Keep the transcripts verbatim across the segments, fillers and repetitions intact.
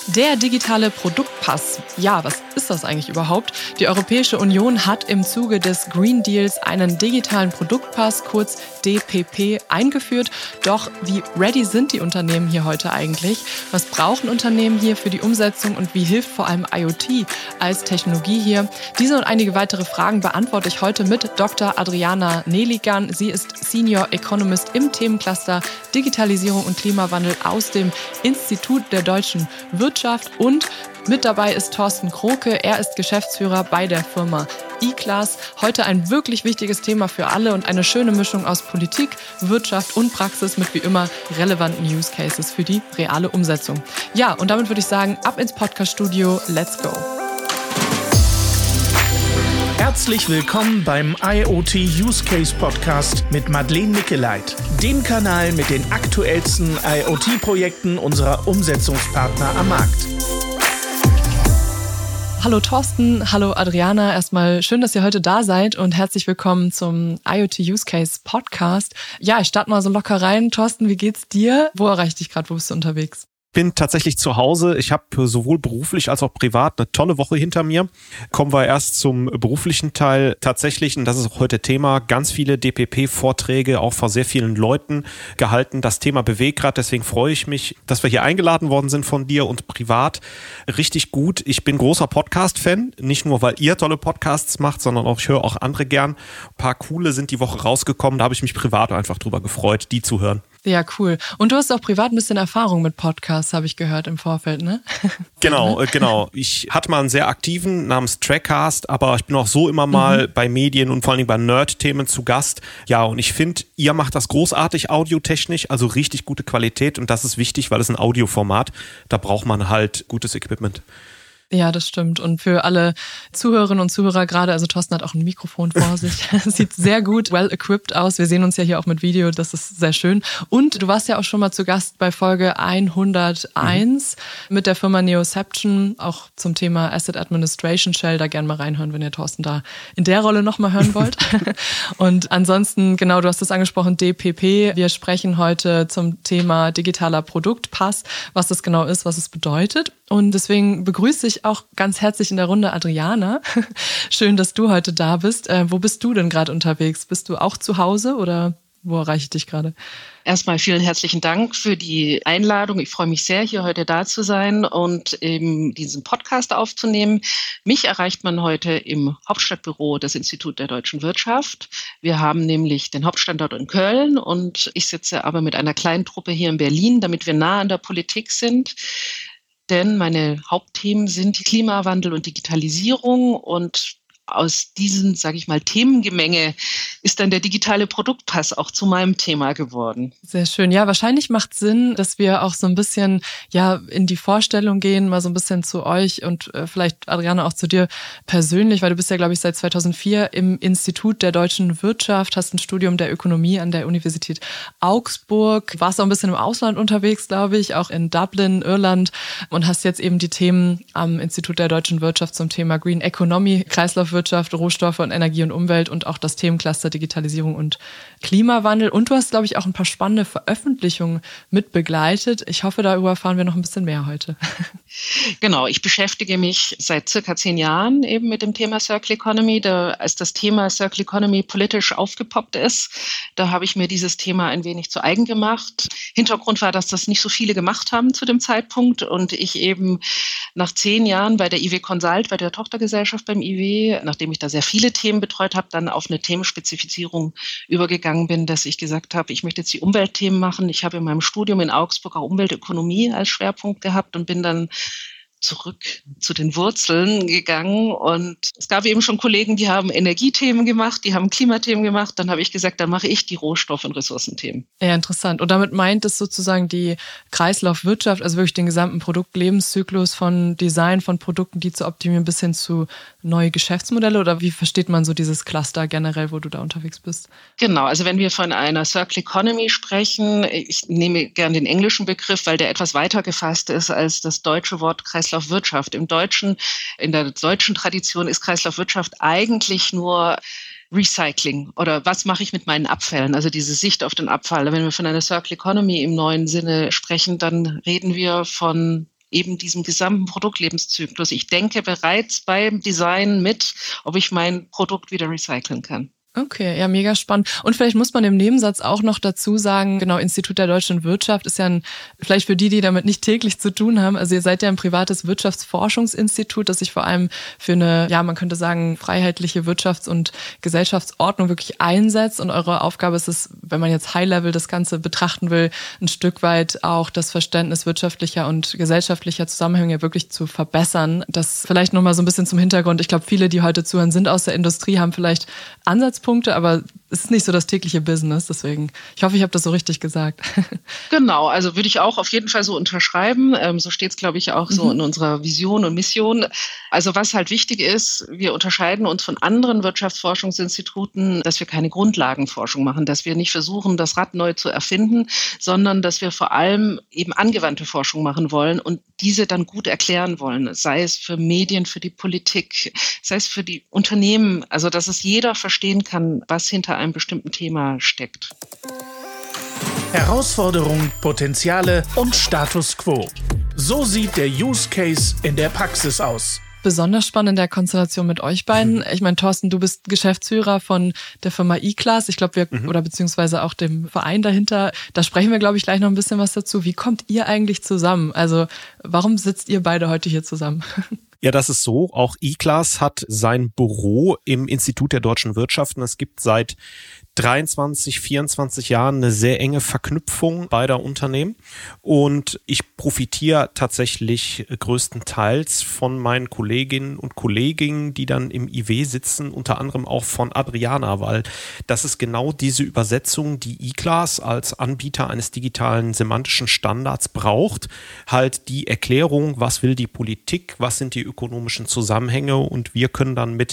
Der digitale Produktpass. Ja, was ist das eigentlich überhaupt? Die Europäische Union hat im Zuge des Green Deals einen digitalen Produktpass, kurz D P P, eingeführt. Doch wie ready sind die Unternehmen hier heute eigentlich? Was brauchen Unternehmen hier für die Umsetzung und wie hilft vor allem IoT als Technologie hier? Diese und einige weitere Fragen beantworte ich heute mit Doktor Adriana Neligan. Sie ist Senior Economist im Themencluster Digitalisierung und Klimawandel aus dem Institut der deutschen Wirtschaft. Und mit dabei ist Thorsten Kroke. Er ist Geschäftsführer bei der Firma E-Class. Heute ein wirklich wichtiges Thema für alle und eine schöne Mischung aus Politik, Wirtschaft und Praxis mit wie immer relevanten Use Cases für die reale Umsetzung. Ja, und damit würde ich sagen, ab ins Podcast-Studio. Let's go! Herzlich willkommen beim IoT Use Case Podcast mit Madeleine Nickeleit, dem Kanal mit den aktuellsten IoT-Projekten unserer Umsetzungspartner am Markt. Hallo Thorsten, hallo Adriana. Erstmal schön, dass ihr heute da seid und herzlich willkommen zum IoT Use Case Podcast. Ja, ich starte mal so locker rein. Thorsten, wie geht's dir? Wo erreicht dich gerade? Wo bist du unterwegs? Bin tatsächlich zu Hause. Ich habe sowohl beruflich als auch privat eine tolle Woche hinter mir. Kommen wir erst zum beruflichen Teil. Tatsächlich, und das ist auch heute Thema, ganz viele D P P-Vorträge auch vor sehr vielen Leuten gehalten. Das Thema bewegt gerade, deswegen freue ich mich, dass wir hier eingeladen worden sind von dir und privat. Richtig gut. Ich bin großer Podcast-Fan, nicht nur, weil ihr tolle Podcasts macht, sondern auch ich höre auch andere gern. Ein paar coole sind die Woche rausgekommen. Da habe ich mich privat einfach drüber gefreut, die zu hören. Ja, cool. Und du hast auch privat ein bisschen Erfahrung mit Podcasts, habe ich gehört im Vorfeld, ne? Genau, genau. Ich hatte mal einen sehr aktiven namens Trackcast, aber ich bin auch so immer mal mhm. bei Medien und vor allen Dingen bei Nerd-Themen zu Gast. Ja, und ich finde, ihr macht das großartig audiotechnisch, also richtig gute Qualität und das ist wichtig, weil es ein Audioformat, da braucht man halt gutes Equipment. Ja, das stimmt. Und für alle Zuhörerinnen und Zuhörer gerade, also Thorsten hat auch ein Mikrofon vor sich. Sieht sehr gut, well-equipped aus. Wir sehen uns ja hier auch mit Video, das ist sehr schön. Und du warst ja auch schon mal zu Gast bei Folge hunderteins mhm. mit der Firma Neoception, auch zum Thema Asset Administration Shell. Da gerne mal reinhören, wenn ihr Thorsten da in der Rolle nochmal hören wollt. Und ansonsten, genau, du hast es angesprochen, D P P. Wir sprechen heute zum Thema digitaler Produktpass, was das genau ist, was es bedeutet. Und deswegen begrüße ich auch ganz herzlich in der Runde Adriana. Schön, dass du heute da bist. Äh, wo bist du denn gerade unterwegs? Bist du auch zu Hause oder wo erreiche ich dich gerade? Erstmal vielen herzlichen Dank für die Einladung. Ich freue mich sehr, hier heute da zu sein und eben diesen Podcast aufzunehmen. Mich erreicht man heute im Hauptstadtbüro des Instituts der deutschen Wirtschaft. Wir haben nämlich den Hauptstandort in Köln und ich sitze aber mit einer kleinen Truppe hier in Berlin, damit wir nah an der Politik sind. Denn meine Hauptthemen sind Klimawandel und Digitalisierung und aus diesen, sage ich mal, Themengemenge ist dann der digitale Produktpass auch zu meinem Thema geworden. Sehr schön. Ja, wahrscheinlich macht Sinn, dass wir auch so ein bisschen ja in die Vorstellung gehen, mal so ein bisschen zu euch und äh, vielleicht, Adriana, auch zu dir persönlich, weil du bist ja, glaube ich, seit zweitausendvier im Institut der deutschen Wirtschaft, hast ein Studium der Ökonomie an der Universität Augsburg, warst auch ein bisschen im Ausland unterwegs, glaube ich, auch in Dublin, Irland und hast jetzt eben die Themen am Institut der deutschen Wirtschaft zum Thema Green Economy, Kreislaufwirtschaft, Wirtschaft, Rohstoffe und Energie und Umwelt und auch das Themencluster Digitalisierung und Klimawandel. Und du hast, glaube ich, auch ein paar spannende Veröffentlichungen mit begleitet. Ich hoffe, darüber erfahren wir noch ein bisschen mehr heute. Genau, ich beschäftige mich seit circa zehn Jahren eben mit dem Thema Circular Economy. Da, als das Thema Circular Economy politisch aufgepoppt ist, da habe ich mir dieses Thema ein wenig zu eigen gemacht. Hintergrund war, dass das nicht so viele gemacht haben zu dem Zeitpunkt und ich eben nach zehn Jahren bei der I W Consult, bei der Tochtergesellschaft beim I W, nachdem ich da sehr viele Themen betreut habe, dann auf eine Themenspezifizierung übergegangen bin, dass ich gesagt habe, ich möchte jetzt die Umweltthemen machen. Ich habe in meinem Studium in Augsburg auch Umweltökonomie als Schwerpunkt gehabt und bin dann zurück zu den Wurzeln gegangen und es gab eben schon Kollegen, die haben Energiethemen gemacht, die haben Klimathemen gemacht, dann habe ich gesagt, dann mache ich die Rohstoff- und Ressourcenthemen. Ja, interessant. Und damit meint es sozusagen die Kreislaufwirtschaft, also wirklich den gesamten Produktlebenszyklus von Design von Produkten, die zu optimieren, bis hin zu neue Geschäftsmodelle oder wie versteht man so dieses Cluster generell, wo du da unterwegs bist? Genau, also wenn wir von einer Circular Economy sprechen, ich nehme gerne den englischen Begriff, weil der etwas weiter gefasst ist als das deutsche Wort Kreislaufwirtschaft. Kreislaufwirtschaft. Im Deutschen, in der deutschen Tradition ist Kreislaufwirtschaft eigentlich nur Recycling oder was mache ich mit meinen Abfällen, also diese Sicht auf den Abfall. Wenn wir von einer Circular Economy im neuen Sinne sprechen, dann reden wir von eben diesem gesamten Produktlebenszyklus. Ich denke bereits beim Design mit, ob ich mein Produkt wieder recyceln kann. Okay, ja, mega spannend. Und vielleicht muss man im Nebensatz auch noch dazu sagen, genau, Institut der deutschen Wirtschaft ist ja ein, vielleicht für die, die damit nicht täglich zu tun haben, also ihr seid ja ein privates Wirtschaftsforschungsinstitut, das sich vor allem für eine, ja, man könnte sagen, freiheitliche Wirtschafts- und Gesellschaftsordnung wirklich einsetzt. Und eure Aufgabe ist es, wenn man jetzt High-Level das Ganze betrachten will, ein Stück weit auch das Verständnis wirtschaftlicher und gesellschaftlicher Zusammenhänge wirklich zu verbessern. Das vielleicht nochmal so ein bisschen zum Hintergrund. Ich glaube, viele, die heute zuhören, sind aus der Industrie, haben vielleicht Ansatz Punkte, aber es ist nicht so das tägliche Business, deswegen, ich hoffe, ich habe das so richtig gesagt. Genau, also würde ich auch auf jeden Fall so unterschreiben. Ähm, so steht es, glaube ich, auch so mhm. in unserer Vision und Mission. Also was halt wichtig ist, wir unterscheiden uns von anderen Wirtschaftsforschungsinstituten, dass wir keine Grundlagenforschung machen, dass wir nicht versuchen, das Rad neu zu erfinden, sondern dass wir vor allem eben angewandte Forschung machen wollen und diese dann gut erklären wollen, sei es für Medien, für die Politik, sei es für die Unternehmen, also dass es jeder verstehen kann, was hinter einem bestimmten Thema steckt. Herausforderungen, Potenziale und Status Quo. So sieht der Use Case in der Praxis aus. Besonders spannend in der Konstellation mit euch beiden. Ich meine, Thorsten, du bist Geschäftsführer von der Firma E-Class. Ich glaube, wir, mhm. oder beziehungsweise auch dem Verein dahinter. Da sprechen wir, glaube ich, gleich noch ein bisschen was dazu. Wie kommt ihr eigentlich zusammen? Also, warum sitzt ihr beide heute hier zusammen? Ja, das ist so. Auch E-Class hat sein Büro im Institut der deutschen Wirtschaft. Und es gibt seit dreiundzwanzig, vierundzwanzig Jahren eine sehr enge Verknüpfung beider Unternehmen. Und ich profitiere tatsächlich größtenteils von meinen Kolleginnen und Kollegen, die dann im I W sitzen, unter anderem auch von Adriana, weil das ist genau diese Übersetzung, die E-Class als Anbieter eines digitalen semantischen Standards braucht. Halt die Erklärung, was will die Politik, was sind die ökonomischen Zusammenhänge, und wir können dann mit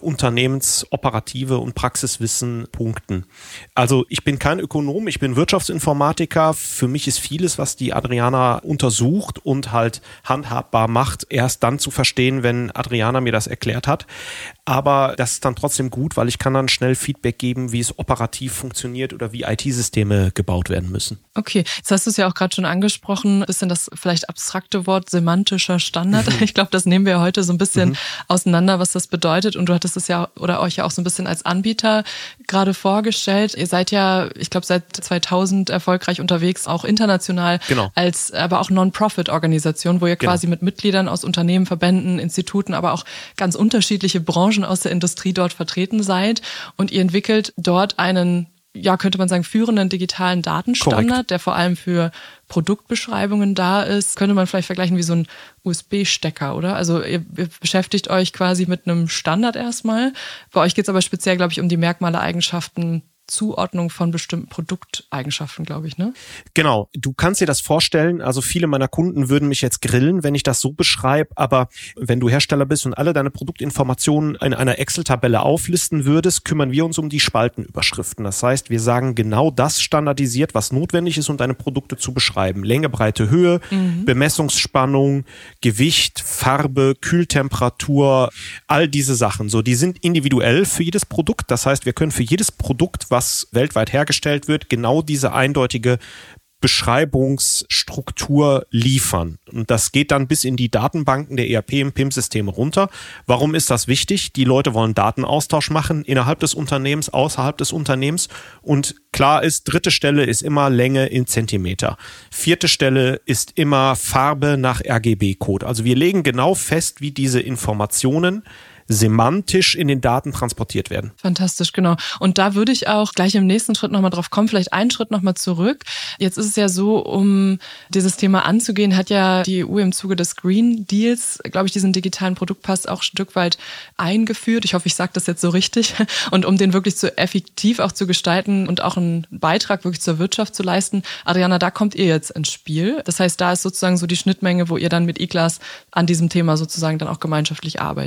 Unternehmensoperative und Praxiswissen punkten. Also ich bin kein Ökonom, ich bin Wirtschaftsinformatiker. Für mich ist vieles, was die Adriana untersucht und halt handhabbar macht, erst dann zu verstehen, wenn Adriana mir das erklärt hat. Aber das ist dann trotzdem gut, weil ich kann dann schnell Feedback geben, wie es operativ funktioniert oder wie I T-Systeme gebaut werden müssen. Okay, jetzt hast du es ja auch gerade schon angesprochen, ein bisschen das vielleicht abstrakte Wort semantischer Standard. Mhm. Ich glaube, das nehmen wir heute so ein bisschen mhm. auseinander, was das bedeutet. Und du hattest es ja oder euch ja auch so ein bisschen als Anbieter gerade vorgestellt. Ihr seid ja, ich glaube, seit zweitausend erfolgreich unterwegs, auch international, genau. als aber auch Non-Profit-Organisation, wo ihr genau. quasi mit Mitgliedern aus Unternehmen, Verbänden, Instituten, aber auch ganz unterschiedliche Branchen aus der Industrie dort vertreten seid. Und ihr entwickelt dort einen, ja, könnte man sagen, führenden digitalen Datenstandard, Korrekt. Der vor allem für Produktbeschreibungen da ist. Könnte man vielleicht vergleichen wie so ein U S B-Stecker, oder? Also ihr, ihr beschäftigt euch quasi mit einem Standard erstmal. Bei euch geht es aber speziell, glaube ich, um die Merkmale, Eigenschaften, Zuordnung von bestimmten Produkteigenschaften, glaube ich, ne? Genau. Du kannst dir das vorstellen, also viele meiner Kunden würden mich jetzt grillen, wenn ich das so beschreibe, aber wenn du Hersteller bist und alle deine Produktinformationen in einer Excel-Tabelle auflisten würdest, kümmern wir uns um die Spaltenüberschriften. Das heißt, wir sagen genau das standardisiert, was notwendig ist, um deine Produkte zu beschreiben. Länge, Breite, Höhe, mhm. Bemessungsspannung, Gewicht, Farbe, Kühltemperatur, all diese Sachen. So, die sind individuell für jedes Produkt. Das heißt, wir können für jedes Produkt, was weltweit hergestellt wird, genau diese eindeutige Beschreibungsstruktur liefern. Und das geht dann bis in die Datenbanken der E R P- und P I M-Systeme runter. Warum ist das wichtig? Die Leute wollen Datenaustausch machen innerhalb des Unternehmens, außerhalb des Unternehmens. Und klar ist, dritte Stelle ist immer Länge in Zentimeter. Vierte Stelle ist immer Farbe nach R G B-Code. Also wir legen genau fest, wie diese Informationen semantisch in den Daten transportiert werden. Fantastisch, genau. Und da würde ich auch gleich im nächsten Schritt nochmal drauf kommen, vielleicht einen Schritt nochmal zurück. Jetzt ist es ja so, um dieses Thema anzugehen, hat ja die E U im Zuge des Green Deals, glaube ich, diesen digitalen Produktpass auch ein Stück weit eingeführt. Ich hoffe, ich sage das jetzt so richtig. Und um den wirklich so effektiv auch zu gestalten und auch einen Beitrag wirklich zur Wirtschaft zu leisten, Adriana, da kommt ihr jetzt ins Spiel. Das heißt, da ist sozusagen so die Schnittmenge, wo ihr dann mit E-Class an diesem Thema sozusagen dann auch gemeinschaftlich arbeitet.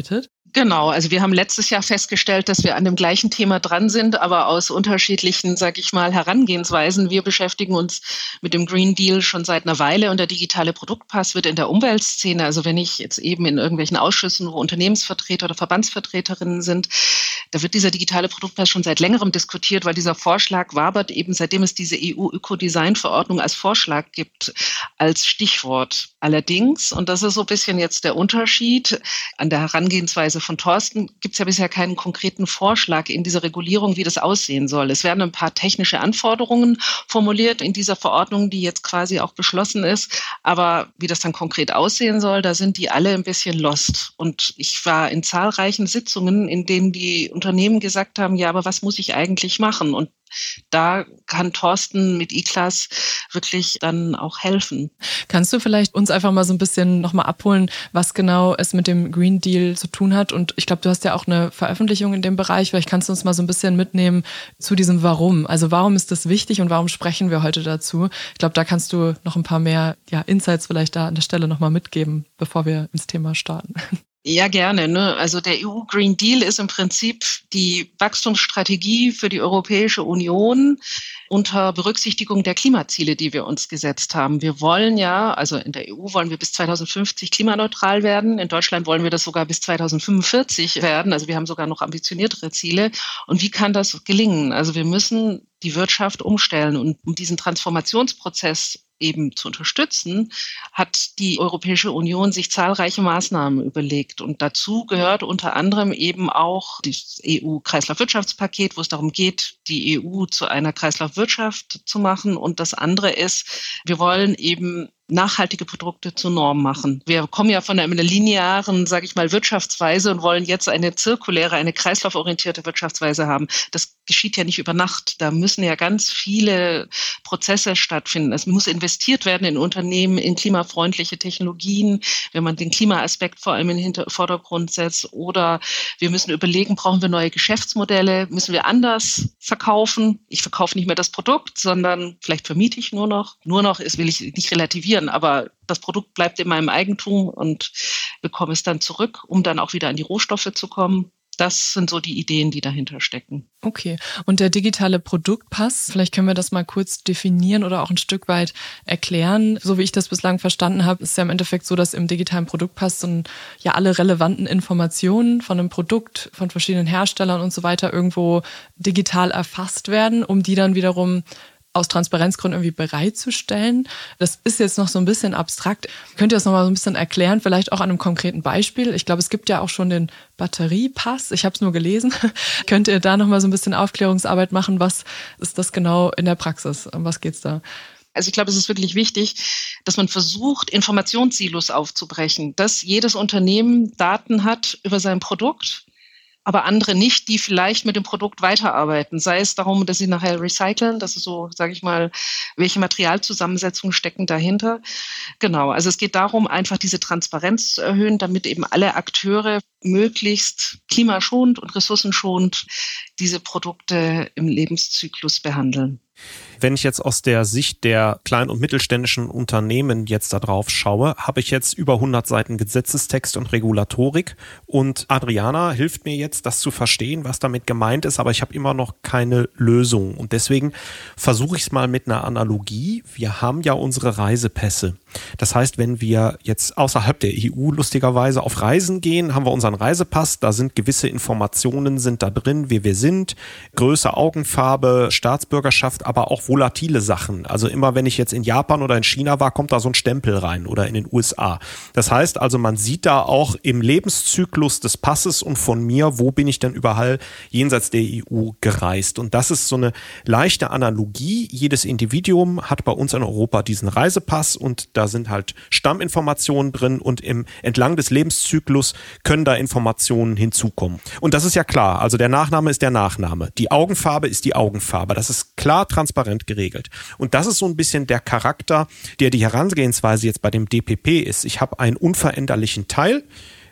Genau, also wir haben letztes Jahr festgestellt, dass wir an dem gleichen Thema dran sind, aber aus unterschiedlichen, sag ich mal, Herangehensweisen. Wir beschäftigen uns mit dem Green Deal schon seit einer Weile und der digitale Produktpass wird in der Umweltszene, also wenn ich jetzt eben in irgendwelchen Ausschüssen, wo Unternehmensvertreter oder Verbandsvertreterinnen sind, da wird dieser digitale Produktpass schon seit längerem diskutiert, weil dieser Vorschlag wabert eben, seitdem es diese E U-Ökodesign-Verordnung als Vorschlag gibt, als Stichwort. Allerdings, und das ist so ein bisschen jetzt der Unterschied an der Herangehensweise von Thorsten, gibt es ja bisher keinen konkreten Vorschlag in dieser Regulierung, wie das aussehen soll. Es werden ein paar technische Anforderungen formuliert in dieser Verordnung, die jetzt quasi auch beschlossen ist. Aber wie das dann konkret aussehen soll, da sind die alle ein bisschen lost. Und ich war in zahlreichen Sitzungen, in denen die Unternehmen gesagt haben, ja, aber was muss ich eigentlich machen? Und da kann Thorsten mit E-Class wirklich dann auch helfen. Kannst du vielleicht uns einfach mal so ein bisschen nochmal abholen, was genau es mit dem Green Deal zu tun hat? Und ich glaube, du hast ja auch eine Veröffentlichung in dem Bereich. Vielleicht kannst du uns mal so ein bisschen mitnehmen zu diesem Warum. Also warum ist das wichtig und warum sprechen wir heute dazu? Ich glaube, da kannst du noch ein paar mehr ja, Insights vielleicht da an der Stelle nochmal mitgeben, bevor wir ins Thema starten. Ja, gerne. Ne? Also der E U Green Deal ist im Prinzip die Wachstumsstrategie für die Europäische Union unter Berücksichtigung der Klimaziele, die wir uns gesetzt haben. Wir wollen ja, also in der E U wollen wir bis zweitausendfünfzig klimaneutral werden. In Deutschland wollen wir das sogar bis zweitausendfünfundvierzig werden. Also wir haben sogar noch ambitioniertere Ziele. Und wie kann das gelingen? Also wir müssen die Wirtschaft umstellen und um diesen Transformationsprozess eben zu unterstützen, hat die Europäische Union sich zahlreiche Maßnahmen überlegt. Und dazu gehört unter anderem eben auch das E U-Kreislaufwirtschaftspaket, wo es darum geht, die E U zu einer Kreislaufwirtschaft zu machen. Und das andere ist, wir wollen eben nachhaltige Produkte zur Norm machen. Wir kommen ja von einer linearen, sage ich mal, Wirtschaftsweise und wollen jetzt eine zirkuläre, eine kreislauforientierte Wirtschaftsweise haben. Das geschieht ja nicht über Nacht. Da müssen ja ganz viele Prozesse stattfinden. Es muss investiert werden in Unternehmen, in klimafreundliche Technologien, wenn man den Klimaaspekt vor allem in den Vordergrund setzt. Oder wir müssen überlegen, brauchen wir neue Geschäftsmodelle? Müssen wir anders verkaufen? Ich verkaufe nicht mehr das Produkt, sondern vielleicht vermiete ich nur noch. Nur noch ist, will ich nicht relativieren, aber das Produkt bleibt in meinem Eigentum und bekomme es dann zurück, um dann auch wieder an die Rohstoffe zu kommen. Das sind so die Ideen, die dahinter stecken. Okay. Und der digitale Produktpass, vielleicht können wir das mal kurz definieren oder auch ein Stück weit erklären. So wie ich das bislang verstanden habe, ist ja im Endeffekt so, dass im digitalen Produktpass so ja alle relevanten Informationen von einem Produkt, von verschiedenen Herstellern und so weiter irgendwo digital erfasst werden, um die dann wiederum aus Transparenzgründen irgendwie bereitzustellen. Das ist jetzt noch so ein bisschen abstrakt. Könnt ihr das noch mal so ein bisschen erklären, vielleicht auch an einem konkreten Beispiel? Ich glaube, es gibt ja auch schon den Batteriepass. Ich habe es nur gelesen. Könnt ihr da noch mal so ein bisschen Aufklärungsarbeit machen? Was ist das genau in der Praxis? Um was geht's da? Also ich glaube, es ist wirklich wichtig, dass man versucht, Informationssilos aufzubrechen, dass jedes Unternehmen Daten hat über sein Produkt, aber andere nicht, die vielleicht mit dem Produkt weiterarbeiten. Sei es darum, dass sie nachher recyceln, das ist so, sage ich mal, welche Materialzusammensetzungen stecken dahinter. Genau, also es geht darum, einfach diese Transparenz zu erhöhen, damit eben alle Akteure möglichst klimaschonend und ressourcenschonend diese Produkte im Lebenszyklus behandeln. Wenn ich jetzt aus der Sicht der kleinen und mittelständischen Unternehmen jetzt da drauf schaue, habe ich jetzt über hundert Seiten Gesetzestext und Regulatorik und Adriana hilft mir jetzt, das zu verstehen, was damit gemeint ist, aber ich habe immer noch keine Lösung und deswegen versuche ich es mal mit einer Analogie. Wir haben ja unsere Reisepässe. Das heißt, wenn wir jetzt außerhalb der E U lustigerweise auf Reisen gehen, haben wir unseren Reisepass, da sind gewisse Informationen sind da drin, wie wir sind, Größe, Augenfarbe, Staatsbürgerschaft, aber auch volatile Sachen. Also immer wenn ich jetzt in Japan oder in China war, kommt da so ein Stempel rein oder in den U S A. Das heißt also, man sieht da auch im Lebenszyklus des Passes und von mir, wo bin ich denn überall jenseits der E U gereist. Und das ist so eine leichte Analogie. Jedes Individuum hat bei uns in Europa diesen Reisepass und da sind halt Stamminformationen drin und im entlang des Lebenszyklus können da Informationen hinzukommen. Und das ist ja klar. Also der Nachname ist der Nachname. Die Augenfarbe ist die Augenfarbe. Das ist klar transparent geregelt. Und das ist so ein bisschen der Charakter, der die Herangehensweise jetzt bei dem D P P ist. Ich habe einen unveränderlichen Teil.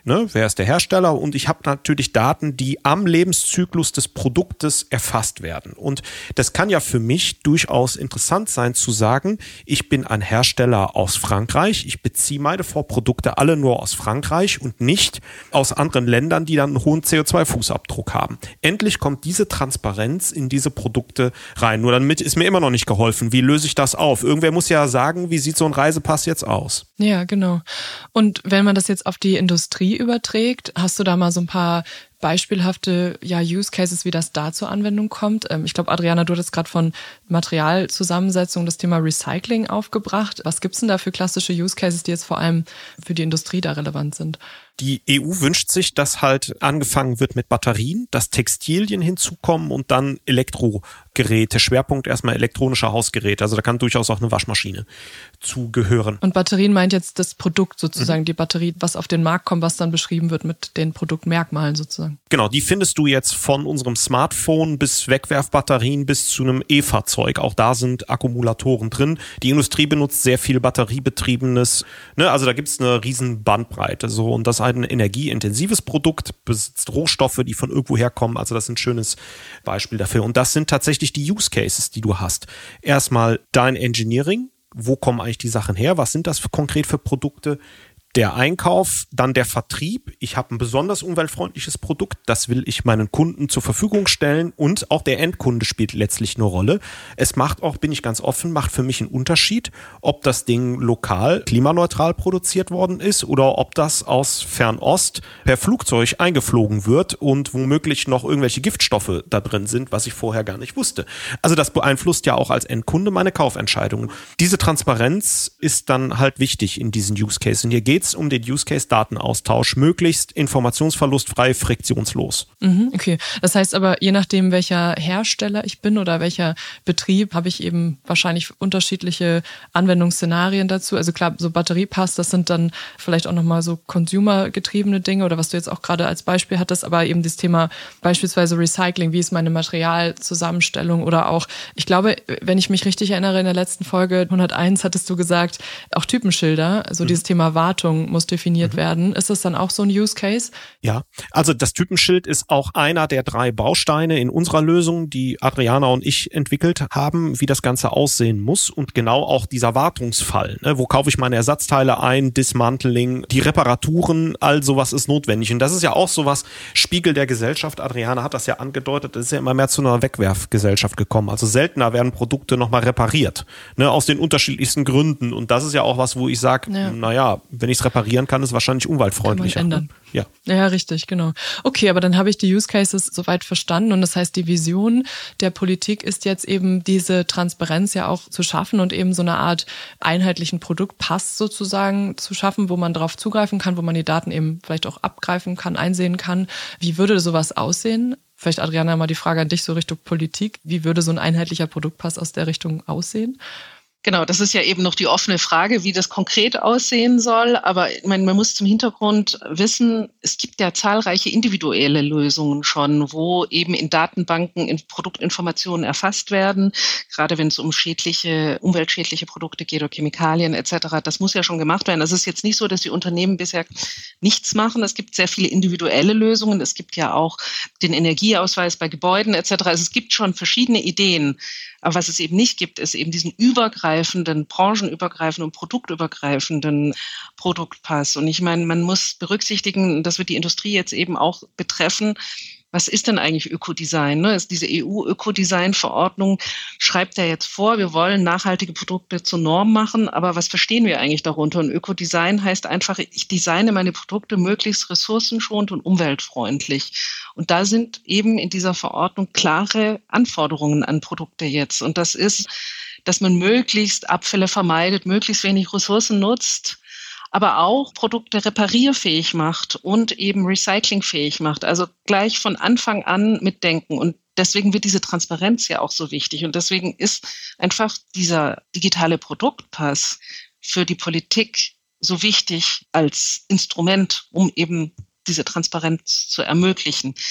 ne, wer ist der Hersteller, und ich habe natürlich Daten, die am Lebenszyklus des Produktes erfasst werden. Und das kann ja für mich durchaus interessant sein zu sagen, ich bin ein Hersteller aus Frankreich, ich beziehe meine Vorprodukte alle nur aus Frankreich und nicht aus anderen Ländern, die dann einen hohen C O zwei Fußabdruck haben. Endlich kommt diese Transparenz in diese Produkte rein. Nur damit ist mir immer noch nicht geholfen. Wie löse ich das auf? Irgendwer muss ja sagen, wie sieht so ein Reisepass jetzt aus? Ja, genau. Und wenn man das jetzt auf die Industrie überträgt, hast du da mal so ein paar beispielhafte ja, Use Cases, wie das da zur Anwendung kommt? Ich glaube, Adriana, du hattest gerade von Materialzusammensetzung das Thema Recycling aufgebracht. Was gibt's denn da für klassische Use Cases, die jetzt vor allem für die Industrie da relevant sind? Die E U wünscht sich, dass halt angefangen wird mit Batterien, dass Textilien hinzukommen und dann Elektrogeräte. Schwerpunkt erstmal elektronische Hausgeräte. Also da kann durchaus auch eine Waschmaschine zugehören. Und Batterien meint jetzt das Produkt sozusagen, mhm. die Batterie, was auf den Markt kommt, was dann beschrieben wird mit den Produktmerkmalen sozusagen. Genau, die findest du jetzt von unserem Smartphone bis Wegwerfbatterien bis zu einem E-Fahrzeug. Auch da sind Akkumulatoren drin. Die Industrie benutzt sehr viel batteriebetriebenes, ne, also da gibt es eine riesen Bandbreite. So, und das ein energieintensives Produkt, besitzt Rohstoffe, die von irgendwo herkommen. Also das ist ein schönes Beispiel dafür. Und das sind tatsächlich die Use Cases, die du hast. Erstmal dein Engineering. Wo kommen eigentlich die Sachen her? Was sind das für, konkret für Produkte? Der Einkauf, dann der Vertrieb. Ich habe ein besonders umweltfreundliches Produkt, das will ich meinen Kunden zur Verfügung stellen, und auch der Endkunde spielt letztlich eine Rolle. Es macht auch, bin ich ganz offen, macht für mich einen Unterschied, ob das Ding lokal, klimaneutral produziert worden ist oder ob das aus Fernost per Flugzeug eingeflogen wird und womöglich noch irgendwelche Giftstoffe da drin sind, was ich vorher gar nicht wusste. Also das beeinflusst ja auch als Endkunde meine Kaufentscheidungen. Diese Transparenz ist dann halt wichtig in diesen Use Cases. Und hier geht um den Use-Case-Datenaustausch, möglichst informationsverlustfrei, friktionslos. Mhm, okay, das heißt aber, je nachdem, welcher Hersteller ich bin oder welcher Betrieb, habe ich eben wahrscheinlich unterschiedliche Anwendungsszenarien dazu. Also klar, so Batteriepass, das sind dann vielleicht auch nochmal so consumergetriebene Dinge oder was du jetzt auch gerade als Beispiel hattest, aber eben das Thema beispielsweise Recycling, wie ist meine Materialzusammenstellung oder auch, ich glaube, wenn ich mich richtig erinnere, in der letzten Folge hunderteins hattest du gesagt, auch Typenschilder, also mhm. dieses Thema Wartung muss definiert mhm. werden. Ist das dann auch so ein Use Case? Ja, also das Typenschild ist auch einer der drei Bausteine in unserer Lösung, die Adriana und ich entwickelt haben, wie das Ganze aussehen muss, und genau auch dieser Wartungsfall. Ne? Wo kaufe ich meine Ersatzteile ein, Dismantling, die Reparaturen, all sowas ist notwendig. Und das ist ja auch sowas, Spiegel der Gesellschaft. Adriana hat das ja angedeutet, es ist ja immer mehr zu einer Wegwerfgesellschaft gekommen. Also seltener werden Produkte nochmal repariert, ne? Aus den unterschiedlichsten Gründen. Und das ist ja auch was, wo ich sage, ja. naja, wenn ich es reparieren kann, ist es wahrscheinlich umweltfreundlicher. Kann man ändern. Ja. Ja, richtig, genau. Okay, aber dann habe ich die Use Cases soweit verstanden, und das heißt, die Vision der Politik ist jetzt eben diese Transparenz ja auch zu schaffen und eben so eine Art einheitlichen Produktpass sozusagen zu schaffen, wo man darauf zugreifen kann, wo man die Daten eben vielleicht auch abgreifen kann, einsehen kann. Wie würde sowas aussehen? Vielleicht, Adriana, mal die Frage an dich, so Richtung Politik. Wie würde so ein einheitlicher Produktpass aus der Richtung aussehen? Genau, das ist ja eben noch die offene Frage, wie das konkret aussehen soll. Aber ich meine, man muss zum Hintergrund wissen, es gibt ja zahlreiche individuelle Lösungen schon, wo eben in Datenbanken in Produktinformationen erfasst werden, gerade wenn es um schädliche, umweltschädliche Produkte geht oder Chemikalien et cetera. Das muss ja schon gemacht werden. Es ist jetzt nicht so, dass die Unternehmen bisher nichts machen. Es gibt sehr viele individuelle Lösungen. Es gibt ja auch den Energieausweis bei Gebäuden et cetera. Also es gibt schon verschiedene Ideen. Aber was es eben nicht gibt, ist eben diesen übergreifenden, branchenübergreifenden und produktübergreifenden Produktpass. Und ich meine, man muss berücksichtigen, das wird die Industrie jetzt eben auch betreffen, was ist denn eigentlich Ökodesign? Ne? Also diese E U-Ökodesign-Verordnung schreibt ja jetzt vor, wir wollen nachhaltige Produkte zur Norm machen, aber was verstehen wir eigentlich darunter? Und Ökodesign heißt einfach, ich designe meine Produkte möglichst ressourcenschonend und umweltfreundlich. Und da sind eben in dieser Verordnung klare Anforderungen an Produkte jetzt. Und das ist, dass man möglichst Abfälle vermeidet, möglichst wenig Ressourcen nutzt, aber auch Produkte reparierfähig macht und eben recyclingfähig macht. Also gleich von Anfang an mitdenken. Und deswegen wird diese Transparenz ja auch so wichtig. Und deswegen ist einfach dieser digitale Produktpass für die Politik so wichtig als Instrument, um eben diese Transparenz zu ermöglichen.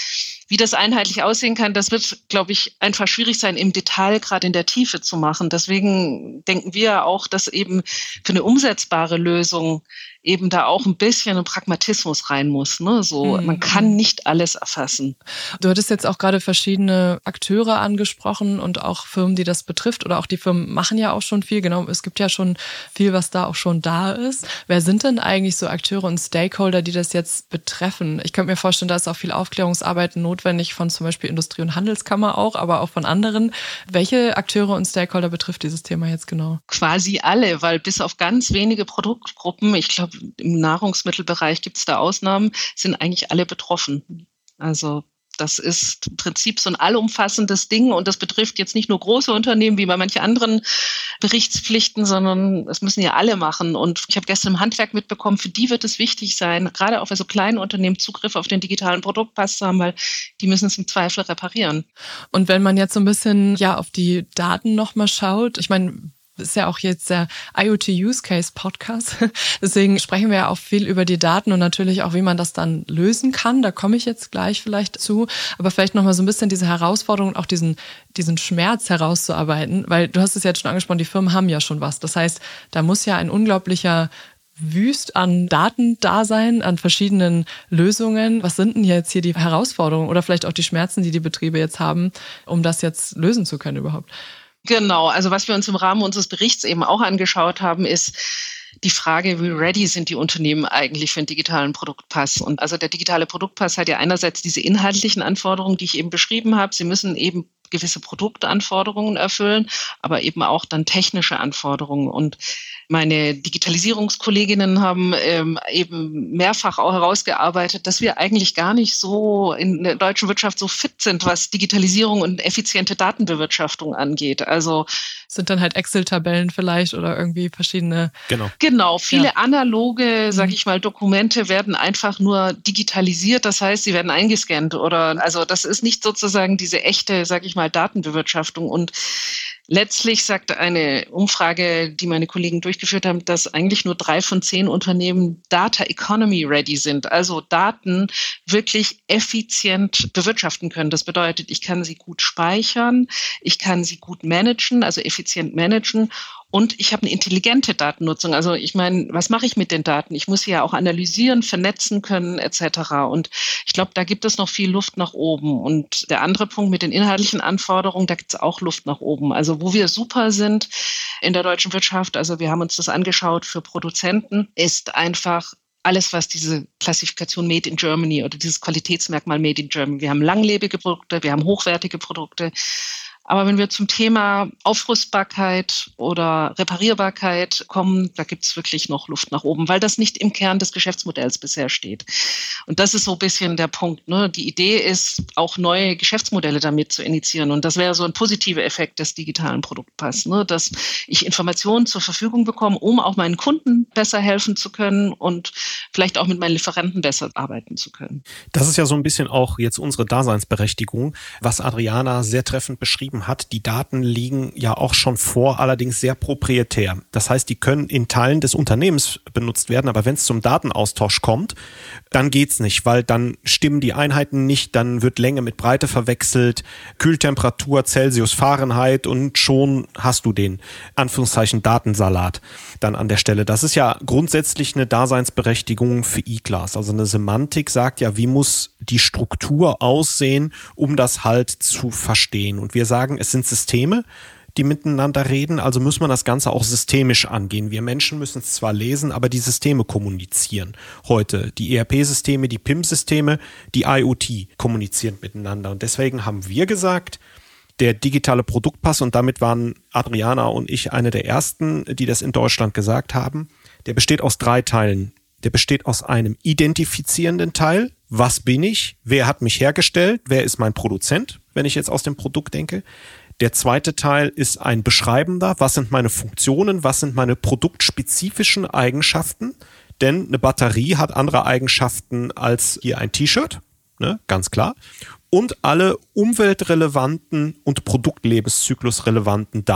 Wie das einheitlich aussehen kann, das wird, glaube ich, einfach schwierig sein, im Detail, gerade in der Tiefe zu machen. Deswegen denken wir auch, dass eben für eine umsetzbare Lösung eben da auch ein bisschen ein Pragmatismus rein muss. Ne? So, mhm. Man kann nicht alles erfassen. Du hattest jetzt auch gerade verschiedene Akteure angesprochen und auch Firmen, die das betrifft. Oder auch die Firmen machen ja auch schon viel. Genau, es gibt ja schon viel, was da auch schon da ist. Wer sind denn eigentlich so Akteure und Stakeholder, die das jetzt betreffen? Ich könnte mir vorstellen, da ist auch viel Aufklärungsarbeit notwendig von zum Beispiel Industrie- und Handelskammer auch, aber auch von anderen. Welche Akteure und Stakeholder betrifft dieses Thema jetzt genau? Quasi alle, weil bis auf ganz wenige Produktgruppen, ich glaube, im Nahrungsmittelbereich gibt es da Ausnahmen, sind eigentlich alle betroffen. Also das ist im Prinzip so ein allumfassendes Ding und das betrifft jetzt nicht nur große Unternehmen wie bei manchen anderen Berichtspflichten, sondern das müssen ja alle machen. Und ich habe gestern im Handwerk mitbekommen, für die wird es wichtig sein, gerade auch bei so kleinen Unternehmen Zugriff auf den digitalen Produktpass zu haben, weil die müssen es im Zweifel reparieren. Und wenn man jetzt so ein bisschen ja auf die Daten nochmal schaut, ich meine, ist ja auch jetzt der I O T Use Case Podcast. Deswegen sprechen wir ja auch viel über die Daten und natürlich auch, wie man das dann lösen kann. Da komme ich jetzt gleich vielleicht zu. Aber vielleicht nochmal so ein bisschen diese Herausforderung und auch diesen, diesen Schmerz herauszuarbeiten. Weil du hast es jetzt schon angesprochen, die Firmen haben ja schon was. Das heißt, da muss ja ein unglaublicher Wüst an Daten da sein, an verschiedenen Lösungen. Was sind denn jetzt hier die Herausforderungen oder vielleicht auch die Schmerzen, die die Betriebe jetzt haben, um das jetzt lösen zu können überhaupt? Genau, also was wir uns im Rahmen unseres Berichts eben auch angeschaut haben, ist die Frage, wie ready sind die Unternehmen eigentlich für einen digitalen Produktpass? Und also der digitale Produktpass hat ja einerseits diese inhaltlichen Anforderungen, die ich eben beschrieben habe. Sie müssen eben gewisse Produktanforderungen erfüllen, aber eben auch dann technische Anforderungen. Und meine Digitalisierungskolleginnen haben ähm, eben mehrfach auch herausgearbeitet, dass wir eigentlich gar nicht so in der deutschen Wirtschaft so fit sind, was Digitalisierung und effiziente Datenbewirtschaftung angeht. Also sind dann halt Excel-Tabellen vielleicht oder irgendwie verschiedene. Genau. Genau. Viele ja. analoge, sag ich mal, Dokumente werden einfach nur digitalisiert. Das heißt, sie werden eingescannt oder, also das ist nicht sozusagen diese echte, sag ich mal, Datenbewirtschaftung. Und letztlich sagt eine Umfrage, die meine Kollegen durchgeführt haben, dass eigentlich nur drei von zehn Unternehmen Data Economy ready sind, also Daten wirklich effizient bewirtschaften können. Das bedeutet, ich kann sie gut speichern, ich kann sie gut managen, also effizient managen. Und ich habe eine intelligente Datennutzung. Also ich meine, was mache ich mit den Daten? Ich muss sie ja auch analysieren, vernetzen können et cetera. Und ich glaube, da gibt es noch viel Luft nach oben. Und der andere Punkt mit den inhaltlichen Anforderungen, da gibt es auch Luft nach oben. Also wo wir super sind in der deutschen Wirtschaft, also wir haben uns das angeschaut für Produzenten, ist einfach alles, was diese Klassifikation Made in Germany oder dieses Qualitätsmerkmal Made in Germany. Wir haben langlebige Produkte, wir haben hochwertige Produkte. Aber wenn wir zum Thema Aufrüstbarkeit oder Reparierbarkeit kommen, da gibt es wirklich noch Luft nach oben, weil das nicht im Kern des Geschäftsmodells bisher steht. Und das ist so ein bisschen der Punkt. Ne? Die Idee ist, auch neue Geschäftsmodelle damit zu initiieren. Und das wäre so ein positiver Effekt des digitalen Produktpass, ne? Dass ich Informationen zur Verfügung bekomme, um auch meinen Kunden besser helfen zu können und vielleicht auch mit meinen Lieferanten besser arbeiten zu können. Das ist ja so ein bisschen auch jetzt unsere Daseinsberechtigung, was Adriana sehr treffend beschrieben hat. Die Daten liegen ja auch schon vor, allerdings sehr proprietär. Das heißt, die können in Teilen des Unternehmens benutzt werden, aber wenn es zum Datenaustausch kommt, dann geht's nicht, weil dann stimmen die Einheiten nicht, dann wird Länge mit Breite verwechselt, Kühltemperatur, Celsius, Fahrenheit und schon hast du den, Anführungszeichen, Datensalat dann an der Stelle. Das ist ja grundsätzlich eine Daseinsberechtigung für E-Class. Also eine Semantik sagt ja, wie muss die Struktur aussehen, um das halt zu verstehen. Und wir sagen, es sind Systeme, die miteinander reden, also muss man das Ganze auch systemisch angehen. Wir Menschen müssen es zwar lesen, aber die Systeme kommunizieren heute. Die E R P-Systeme, die P I M-Systeme, die I O T kommunizieren miteinander. Und deswegen haben wir gesagt, der digitale Produktpass, und damit waren Adriana und ich eine der ersten, die das in Deutschland gesagt haben, der besteht aus drei Teilen. Der besteht aus einem identifizierenden Teil. Was bin ich? Wer hat mich hergestellt? Wer ist mein Produzent, wenn ich jetzt aus dem Produkt denke? Der zweite Teil ist ein beschreibender. Was sind meine Funktionen? Was sind meine produktspezifischen Eigenschaften? Denn eine Batterie hat andere Eigenschaften als hier ein T-Shirt, ne? Ganz klar. Und alle umweltrelevanten und Produktlebenszyklusrelevanten Daten.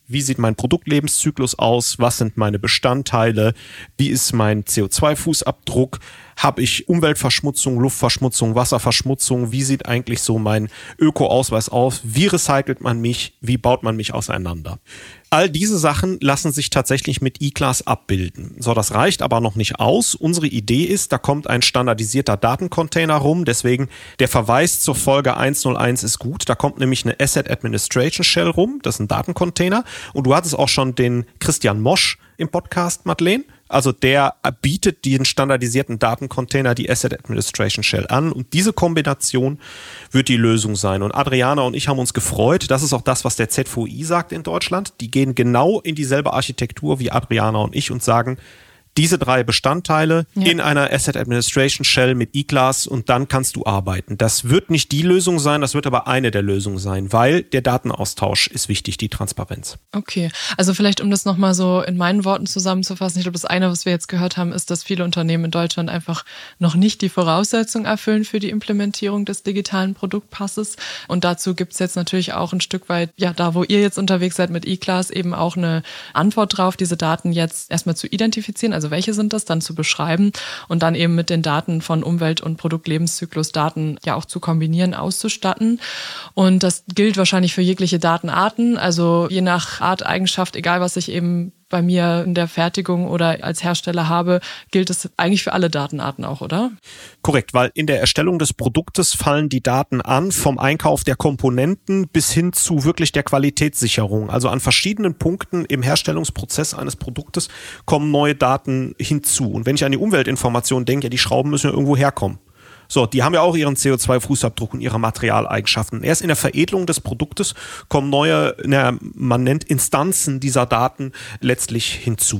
Wie sieht mein Produktlebenszyklus aus? Was sind meine Bestandteile? Wie ist mein C O zwei Fußabdruck? Habe ich Umweltverschmutzung, Luftverschmutzung, Wasserverschmutzung? Wie sieht eigentlich so mein Öko-Ausweis aus? Wie recycelt man mich? Wie baut man mich auseinander? All diese Sachen lassen sich tatsächlich mit E-Class abbilden. So, das reicht aber noch nicht aus. Unsere Idee ist, da kommt ein standardisierter Datencontainer rum. Deswegen der Verweis zur Folge hunderteins ist gut. Da kommt nämlich eine Asset Administration Shell rum. Das ist ein Datencontainer. Und du hattest auch schon den Christian Mosch im Podcast, Madeleine. Also der bietet den standardisierten Datencontainer, die Asset Administration Shell an. Und diese Kombination wird die Lösung sein. Und Adriana und ich haben uns gefreut. Das ist auch das, was der Z V I sagt in Deutschland. Die gehen genau in dieselbe Architektur wie Adriana und ich und sagen, diese drei Bestandteile ja. in einer Asset Administration Shell mit E-Class und dann kannst du arbeiten. Das wird nicht die Lösung sein, das wird aber eine der Lösungen sein, weil der Datenaustausch ist wichtig, die Transparenz. Okay, also vielleicht um das nochmal so in meinen Worten zusammenzufassen, ich glaube, das eine, was wir jetzt gehört haben, ist, dass viele Unternehmen in Deutschland einfach noch nicht die Voraussetzungen erfüllen für die Implementierung des digitalen Produktpasses und dazu gibt es jetzt natürlich auch ein Stück weit, ja, da wo ihr jetzt unterwegs seid mit E-Class, eben auch eine Antwort drauf, diese Daten jetzt erstmal zu identifizieren, also Also welche sind das, dann zu beschreiben und dann eben mit den Daten von Umwelt- und Produktlebenszyklus-Daten ja auch zu kombinieren, auszustatten. Und das gilt wahrscheinlich für jegliche Datenarten, also je nach Art, Eigenschaft, egal was ich eben bei mir in der Fertigung oder als Hersteller habe, gilt es eigentlich für alle Datenarten auch, oder? Korrekt, weil in der Erstellung des Produktes fallen die Daten an, vom Einkauf der Komponenten bis hin zu wirklich der Qualitätssicherung. Also an verschiedenen Punkten im Herstellungsprozess eines Produktes kommen neue Daten hinzu. Und wenn ich an die Umweltinformation denke, ja, die Schrauben müssen ja irgendwo herkommen. So, die haben ja auch ihren C O zwei Fußabdruck und ihre Materialeigenschaften. Erst in der Veredelung des Produktes kommen neue, na, man nennt Instanzen dieser Daten letztlich hinzu.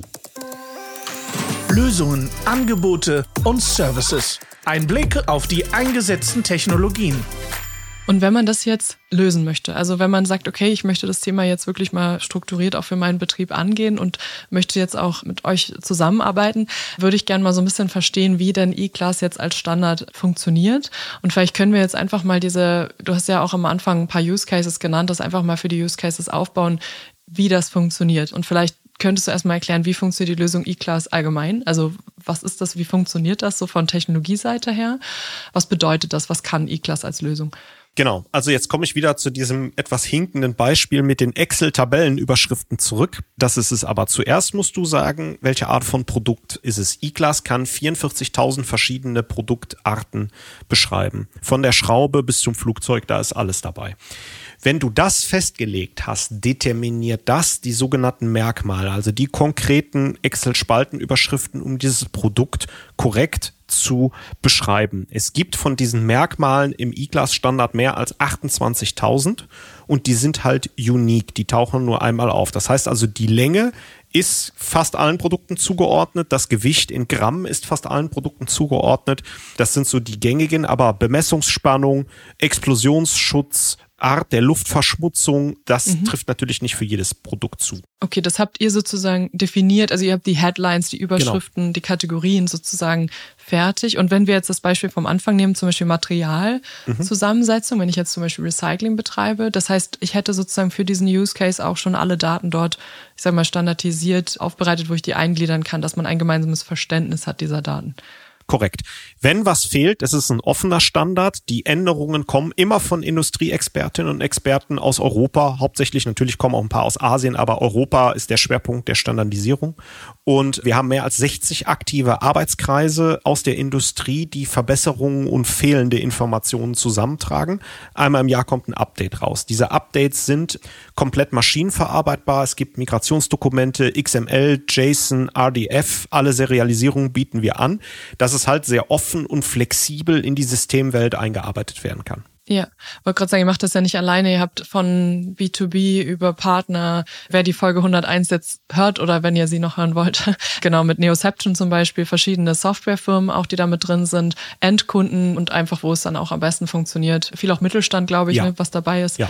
Lösungen, Angebote und Services. Ein Blick auf die eingesetzten Technologien. Und wenn man das jetzt lösen möchte, also wenn man sagt, okay, ich möchte das Thema jetzt wirklich mal strukturiert auch für meinen Betrieb angehen und möchte jetzt auch mit euch zusammenarbeiten, würde ich gerne mal so ein bisschen verstehen, wie denn E-Class jetzt als Standard funktioniert. Und vielleicht können wir jetzt einfach mal diese, du hast ja auch am Anfang ein paar Use Cases genannt, das einfach mal für die Use Cases aufbauen, wie das funktioniert. Und vielleicht könntest du erstmal erklären, wie funktioniert die Lösung E-Class allgemein? Also was ist das, wie funktioniert das so von Technologieseite her? Was bedeutet das? Was kann E-Class als Lösung? Genau, also jetzt komme ich wieder zu diesem etwas hinkenden Beispiel mit den Excel-Tabellenüberschriften zurück. Das ist es aber. Zuerst musst du sagen, welche Art von Produkt ist es. E-Class kann vierundvierzigtausend verschiedene Produktarten beschreiben. Von der Schraube bis zum Flugzeug, da ist alles dabei. Wenn du das festgelegt hast, determiniert das die sogenannten Merkmale, also die konkreten Excel-Spaltenüberschriften, um dieses Produkt korrekt zu beschreiben. Es gibt von diesen Merkmalen im E-Class-Standard mehr als achtundzwanzigtausend und die sind halt unique, die tauchen nur einmal auf. Das heißt also, die Länge ist fast allen Produkten zugeordnet, das Gewicht in Gramm ist fast allen Produkten zugeordnet. Das sind so die gängigen, aber Bemessungsspannung, Explosionsschutz, Art der Luftverschmutzung, das mhm. trifft natürlich nicht für jedes Produkt zu. Okay, das habt ihr sozusagen definiert, also ihr habt die Headlines, die Überschriften, genau. die Kategorien sozusagen fertig. Und wenn wir jetzt das Beispiel vom Anfang nehmen, zum Beispiel Materialzusammensetzung, mhm. wenn ich jetzt zum Beispiel Recycling betreibe, das heißt, ich hätte sozusagen für diesen Use Case auch schon alle Daten dort, ich sag mal, standardisiert aufbereitet, wo ich die eingliedern kann, dass man ein gemeinsames Verständnis hat dieser Daten. Korrekt. Wenn was fehlt, es ist ein offener Standard. Die Änderungen kommen immer von Industrieexpertinnen und Experten aus Europa. Hauptsächlich natürlich kommen auch ein paar aus Asien, aber Europa ist der Schwerpunkt der Standardisierung. Und wir haben mehr als sechzig aktive Arbeitskreise aus der Industrie, die Verbesserungen und fehlende Informationen zusammentragen. Einmal im Jahr kommt ein Update raus. Diese Updates sind komplett maschinenverarbeitbar. Es gibt Migrationsdokumente, X M L, JSON, R D F. Alle Serialisierungen bieten wir an. Das es halt sehr offen und flexibel in die Systemwelt eingearbeitet werden kann. Ja, wollte gerade sagen, ihr macht das ja nicht alleine. Ihr habt von B zwei B über Partner, wer die Folge hunderteins jetzt hört oder wenn ihr sie noch hören wollt, genau mit Neoception zum Beispiel, verschiedene Softwarefirmen auch, die da mit drin sind, Endkunden und einfach, wo es dann auch am besten funktioniert. Viel auch Mittelstand, glaube ich, ja. ne, was dabei ist. Ja.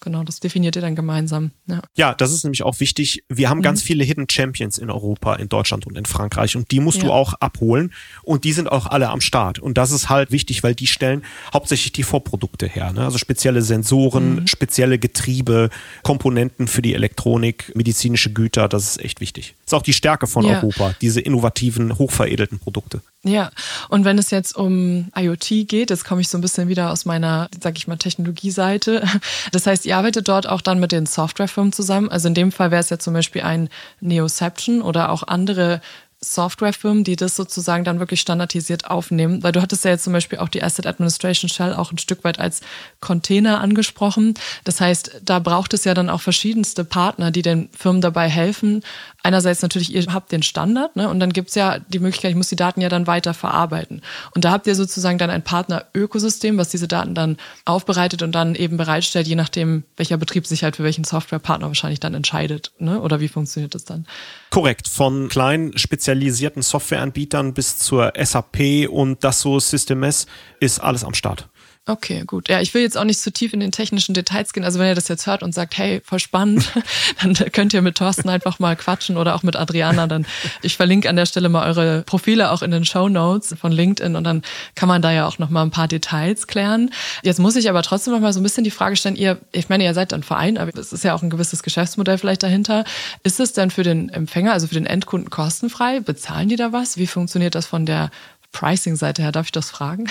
genau, das definiert ihr dann gemeinsam. Ja, ja, das ist nämlich auch wichtig. Wir haben mhm. ganz viele Hidden Champions in Europa, in Deutschland und in Frankreich und die musst ja. du auch abholen und die sind auch alle am Start. Und das ist halt wichtig, weil die stellen hauptsächlich die Vorprodukte her, ne? Also spezielle Sensoren, mhm. spezielle Getriebe, Komponenten für die Elektronik, medizinische Güter, das ist echt wichtig. Das ist auch die Stärke von ja. Europa, diese innovativen, hochveredelten Produkte. Ja, und wenn es jetzt um IoT geht, jetzt komme ich so ein bisschen wieder aus meiner, sag ich mal, Technologieseite. Das heißt, ihr arbeitet dort auch dann mit den Softwarefirmen zusammen. Also in dem Fall wäre es ja zum Beispiel ein Neoception oder auch andere Softwarefirmen, die das sozusagen dann wirklich standardisiert aufnehmen. Weil du hattest ja jetzt zum Beispiel auch die Asset Administration Shell auch ein Stück weit als Container angesprochen. Das heißt, da braucht es ja dann auch verschiedenste Partner, die den Firmen dabei helfen. Einerseits natürlich, ihr habt den Standard, ne? Und dann gibt's ja die Möglichkeit, ich muss die Daten ja dann weiter verarbeiten. Und da habt ihr sozusagen dann ein Partner-Ökosystem, was diese Daten dann aufbereitet und dann eben bereitstellt, je nachdem, welcher Betrieb sich halt für welchen Softwarepartner wahrscheinlich dann entscheidet, ne? Oder wie funktioniert das dann? Korrekt, von kleinen spezialisierten Softwareanbietern bis zur S A P und Dassault System-S ist alles am Start. Okay, gut. Ja, ich will jetzt auch nicht zu tief in den technischen Details gehen. Also wenn ihr das jetzt hört und sagt, hey, voll spannend, dann könnt ihr mit Thorsten einfach mal quatschen oder auch mit Adriana. Dann ich verlinke an der Stelle mal eure Profile auch in den Shownotes von LinkedIn und dann kann man da ja auch noch mal ein paar Details klären. Jetzt muss ich aber trotzdem noch mal so ein bisschen die Frage stellen, ihr, ich meine, ihr seid ein Verein, aber es ist ja auch ein gewisses Geschäftsmodell vielleicht dahinter. Ist es denn für den Empfänger, also für den Endkunden kostenfrei? Bezahlen die da was? Wie funktioniert das von der Pricing-Seite her? Darf ich das fragen?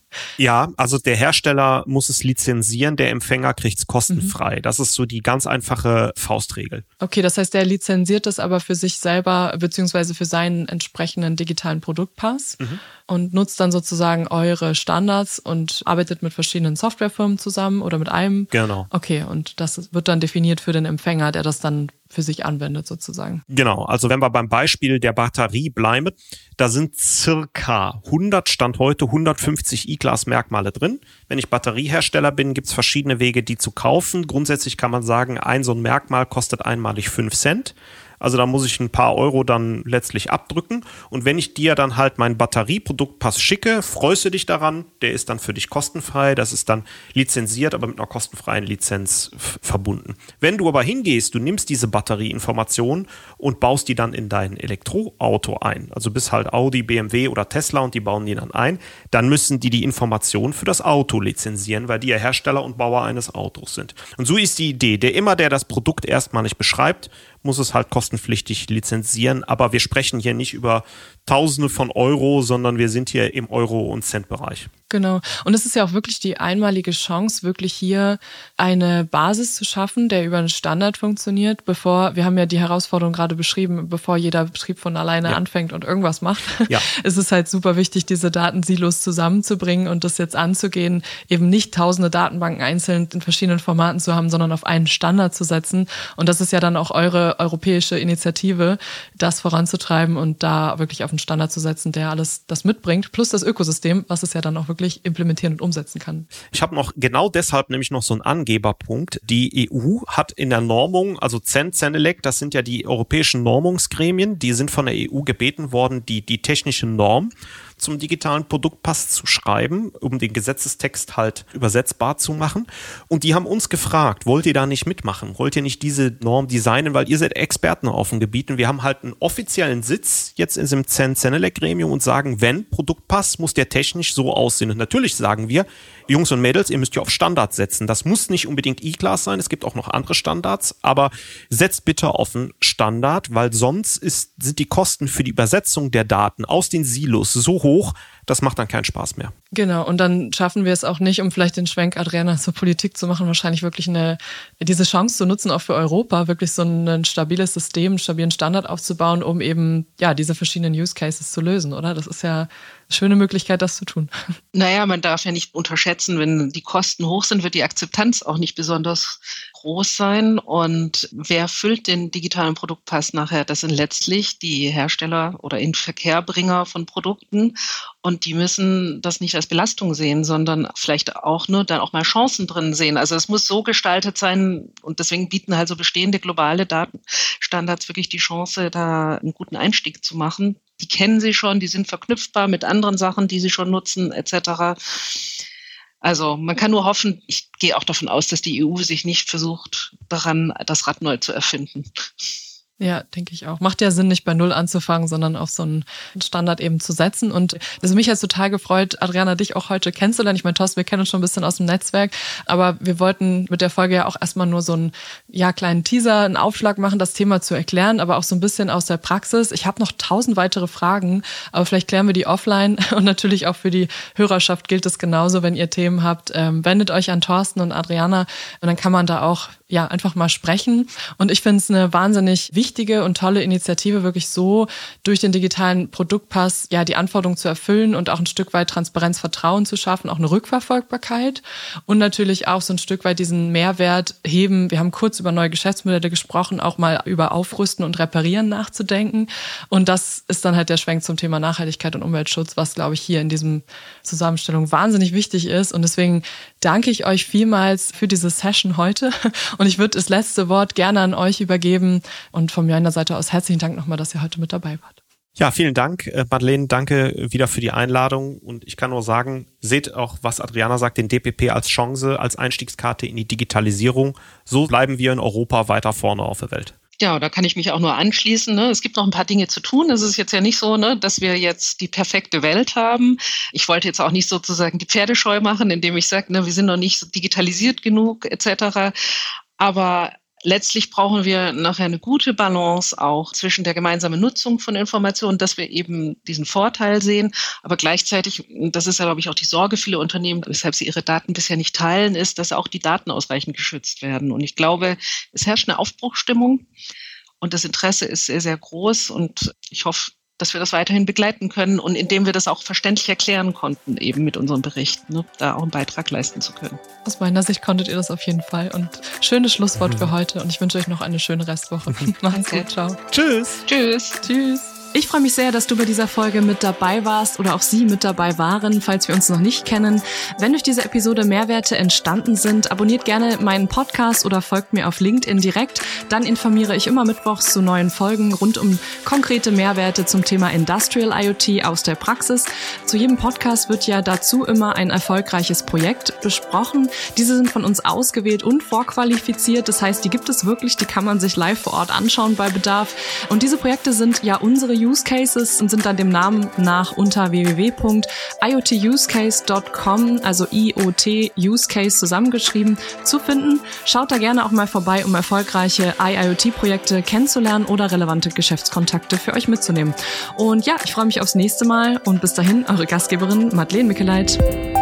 Ja, also der Hersteller muss es lizenzieren, der Empfänger kriegt es kostenfrei. Mhm. Das ist so die ganz einfache Faustregel. Okay, das heißt, der lizenziert das aber für sich selber beziehungsweise für seinen entsprechenden digitalen Produktpass mhm. und nutzt dann sozusagen eure Standards und arbeitet mit verschiedenen Softwarefirmen zusammen oder mit einem? Genau. Okay, und das wird dann definiert für den Empfänger, der das dann für sich anwendet sozusagen. Genau, also wenn wir beim Beispiel der Batterie bleiben, da sind circa hundert, Stand heute hundertfünfzig E-Class-Merkmale drin. Wenn ich Batteriehersteller bin, gibt es verschiedene Wege, die zu kaufen. Grundsätzlich kann man sagen, ein so ein Merkmal kostet einmalig fünf Cent. Also da muss ich ein paar Euro dann letztlich abdrücken. Und wenn ich dir dann halt meinen Batterieproduktpass schicke, freust du dich daran, der ist dann für dich kostenfrei. Das ist dann lizenziert, aber mit einer kostenfreien Lizenz f- verbunden. Wenn du aber hingehst, du nimmst diese Batterieinformationen und baust die dann in dein Elektroauto ein. Also bist halt Audi, B M W oder Tesla und die bauen die dann ein. Dann müssen die die Informationen für das Auto lizenzieren, weil die ja Hersteller und Bauer eines Autos sind. Und so ist die Idee. Der immer, der das Produkt erstmalig beschreibt, muss es halt kostenpflichtig lizenzieren. Aber wir sprechen hier nicht über Tausende von Euro, sondern wir sind hier im Euro- und Cent-Bereich. Genau. Und es ist ja auch wirklich die einmalige Chance, wirklich hier eine Basis zu schaffen, der über einen Standard funktioniert, bevor, wir haben ja die Herausforderung gerade beschrieben, bevor jeder Betrieb von alleine ja. anfängt und irgendwas macht. Ja. Es ist halt super wichtig, diese Datensilos zusammenzubringen und das jetzt anzugehen, eben nicht tausende Datenbanken einzeln in verschiedenen Formaten zu haben, sondern auf einen Standard zu setzen. Und das ist ja dann auch eure europäische Initiative, das voranzutreiben und da wirklich auf einen Standard zu setzen, der alles das mitbringt, plus das Ökosystem, was es ja dann auch wirklich implementieren und umsetzen kann. Ich habe noch genau deshalb nämlich noch so einen Angeberpunkt. Die E U hat in der Normung, also C E N, CENELEC, das sind ja die europäischen Normungsgremien, die sind von der E U gebeten worden, die die technische Norm zum digitalen Produktpass zu schreiben, um den Gesetzestext halt übersetzbar zu machen. Und die haben uns gefragt, wollt ihr da nicht mitmachen? Wollt ihr nicht diese Norm designen? Weil ihr seid Experten auf dem Gebiet und wir haben halt einen offiziellen Sitz jetzt in diesem C E N, CENELEC-Gremium und sagen, wenn Produktpass, muss der technisch so aussehen. Und natürlich sagen wir, Jungs und Mädels, ihr müsst ja auf Standards setzen. Das muss nicht unbedingt E-Class sein, es gibt auch noch andere Standards, aber setzt bitte auf einen Standard, weil sonst ist, sind die Kosten für die Übersetzung der Daten aus den Silos so hoch, das macht dann keinen Spaß mehr. Genau, und dann schaffen wir es auch nicht, um vielleicht den Schwenk, Adriana, zur Politik zu machen, wahrscheinlich wirklich eine, diese Chance zu nutzen, auch für Europa, wirklich so ein stabiles System, einen stabilen Standard aufzubauen, um eben ja diese verschiedenen Use Cases zu lösen, oder? Das ist ja eine schöne Möglichkeit, das zu tun. Naja, man darf ja nicht unterschätzen, wenn die Kosten hoch sind, wird die Akzeptanz auch nicht besonders groß sein. Und wer füllt den digitalen Produktpass nachher? Das sind letztlich die Hersteller oder Inverkehrbringer von Produkten. Und die müssen das nicht als Belastung sehen, sondern vielleicht auch nur dann auch mal Chancen drin sehen. Also es muss so gestaltet sein und deswegen bieten halt so bestehende globale Datenstandards wirklich die Chance, da einen guten Einstieg zu machen. Die kennen sie schon, die sind verknüpfbar mit anderen Sachen, die sie schon nutzen, et cetera. Also man kann nur hoffen, ich gehe auch davon aus, dass die E U sich nicht versucht, daran das Rad neu zu erfinden. Ja, denke ich auch. Macht ja Sinn, nicht bei Null anzufangen, sondern auf so einen Standard eben zu setzen. Und also mich hat total gefreut, Adriana, dich auch heute kennenzulernen. Ich meine, Thorsten, wir kennen uns schon ein bisschen aus dem Netzwerk, aber wir wollten mit der Folge ja auch erstmal nur so einen ja, kleinen Teaser, einen Aufschlag machen, das Thema zu erklären, aber auch so ein bisschen aus der Praxis. Ich habe noch tausend weitere Fragen, aber vielleicht klären wir die offline. Und natürlich auch für die Hörerschaft gilt es genauso, wenn ihr Themen habt, ähm, wendet euch an Thorsten und Adriana und dann kann man da auch ja einfach mal sprechen. Und ich finde es eine wahnsinnig wichtige und tolle Initiative, wirklich so durch den digitalen Produktpass ja die Anforderungen zu erfüllen und auch ein Stück weit Transparenz, Vertrauen zu schaffen, auch eine Rückverfolgbarkeit und natürlich auch so ein Stück weit diesen Mehrwert heben. Wir haben kurz über neue Geschäftsmodelle gesprochen, auch mal über Aufrüsten und Reparieren nachzudenken. Und das ist dann halt der Schwenk zum Thema Nachhaltigkeit und Umweltschutz, was, glaube ich, hier in diesem Zusammenstellung wahnsinnig wichtig ist. Und deswegen danke ich euch vielmals für diese Session heute. Und ich würde das letzte Wort gerne an euch übergeben. Und von meiner Seite aus herzlichen Dank nochmal, dass ihr heute mit dabei wart. Ja, vielen Dank, Madeleine. Danke wieder für die Einladung. Und ich kann nur sagen, seht auch, was Adriana sagt, den D P P als Chance, als Einstiegskarte in die Digitalisierung. So bleiben wir in Europa weiter vorne auf der Welt. Ja, da kann ich mich auch nur anschließen. Ne? Es gibt noch ein paar Dinge zu tun. Es ist jetzt ja nicht so, ne, dass wir jetzt die perfekte Welt haben. Ich wollte jetzt auch nicht sozusagen die Pferdescheu machen, indem ich sage, ne, wir sind noch nicht so digitalisiert genug et cetera. Aber letztlich brauchen wir nachher eine gute Balance auch zwischen der gemeinsamen Nutzung von Informationen, dass wir eben diesen Vorteil sehen, aber gleichzeitig, das ist ja, glaube ich, auch die Sorge vieler Unternehmen, weshalb sie ihre Daten bisher nicht teilen, ist, dass auch die Daten ausreichend geschützt werden. Und ich glaube, es herrscht eine Aufbruchsstimmung und das Interesse ist sehr, sehr groß und ich hoffe, dass wir das weiterhin begleiten können und indem wir das auch verständlich erklären konnten, eben mit unserem Bericht, ne, da auch einen Beitrag leisten zu können. Aus meiner Sicht konntet ihr das auf jeden Fall. Und schönes Schlusswort für heute und ich wünsche euch noch eine schöne Restwoche. Macht's gut, ciao. Tschüss. Tschüss. Tschüss. Ich freue mich sehr, dass du bei dieser Folge mit dabei warst oder auch Sie mit dabei waren, falls wir uns noch nicht kennen. Wenn durch diese Episode Mehrwerte entstanden sind, abonniert gerne meinen Podcast oder folgt mir auf LinkedIn direkt. Dann informiere ich immer mittwochs zu neuen Folgen rund um konkrete Mehrwerte zum Thema Industrial IoT aus der Praxis. Zu jedem Podcast wird ja dazu immer ein erfolgreiches Projekt besprochen. Diese sind von uns ausgewählt und vorqualifiziert. Das heißt, die gibt es wirklich, die kann man sich live vor Ort anschauen bei Bedarf. Und diese Projekte sind ja unsere Use Cases und sind dann dem Namen nach unter w w w punkt i o t use case punkt com, also I O T Use Case zusammengeschrieben, zu finden. Schaut da gerne auch mal vorbei, um erfolgreiche I I O T-Projekte kennenzulernen oder relevante Geschäftskontakte für euch mitzunehmen. Und ja, ich freue mich aufs nächste Mal und bis dahin, eure Gastgeberin Madeleine Mikkeleit.